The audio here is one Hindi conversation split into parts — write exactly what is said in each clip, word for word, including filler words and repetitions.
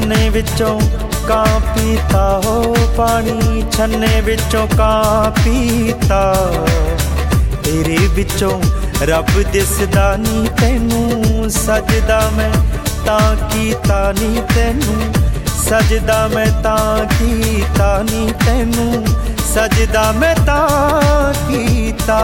छन्ने विचों कां पीता हो पानी, छन्ने विचों कां पीता। तेरे विचों रब दिसदा नी तैनू, सजदा मैं तां कीता नी तैनू, सजदा मैं तां कीता नी तैनू, सजदा मैं तां कीता।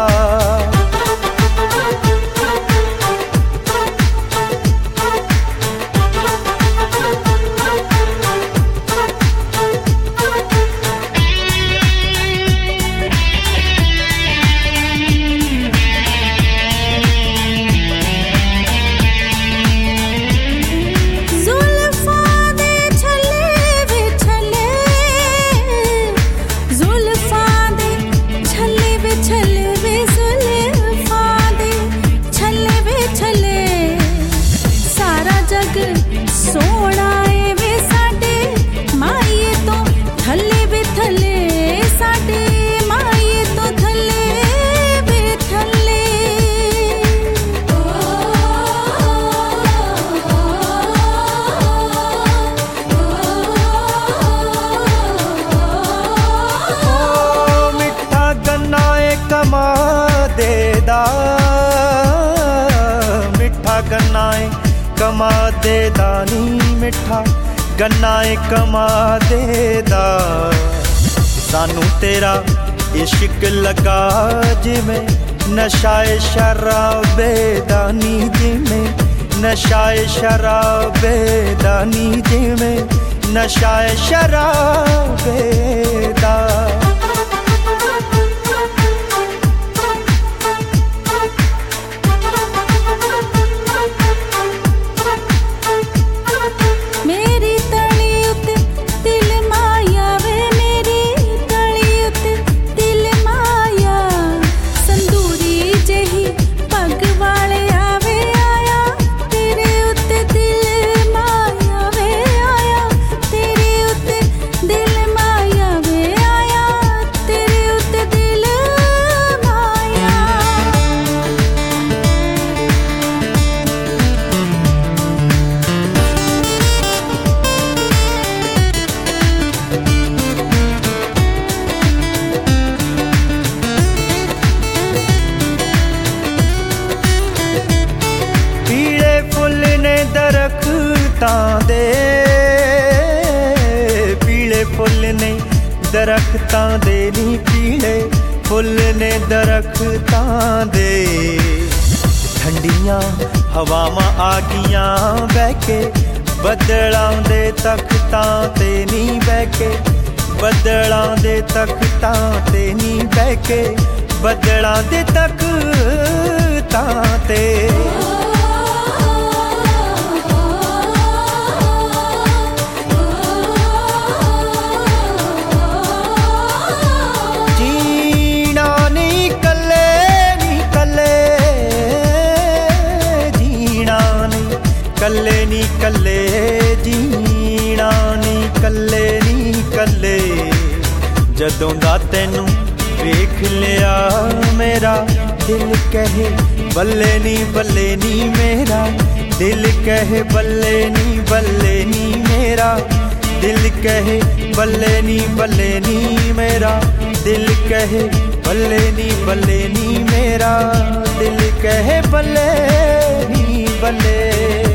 मिठा गन्नाए कमा दे दानी, मिठा गन्नाए कमा दे दा। सानू तेरा इश्क लगा जिमें नशाए शराबे दानी, जिमें नशाए शराबे दानी, जिमें नशाए शराबे दा। दरख्तां दे पीले फुल ने दरख्तां दे नी, पीले फुल ने दरख्तां दे। ठंडियां हवावां आ गियां बह के बदलां दे तख्तां ते नी, बह के बदलां दे तख्तां ते नी, बह के बदलां दे तख्तां ते। कल्ले नी कल्ले जीना नी, कल्ले नी कल्ले। जदों दा तैनू वेख लिया मेरा दिल कहे बल्ले नी बल्ले नी, मेरा दिल कहे बल्ले नी बल्ले नी, मेरा दिल कहे बल्ले नी बल्ले नी, मेरा दिल कहे बल्ले नी बल्ले नी, मेरा दिल कहे बल्ले नी बल्ले।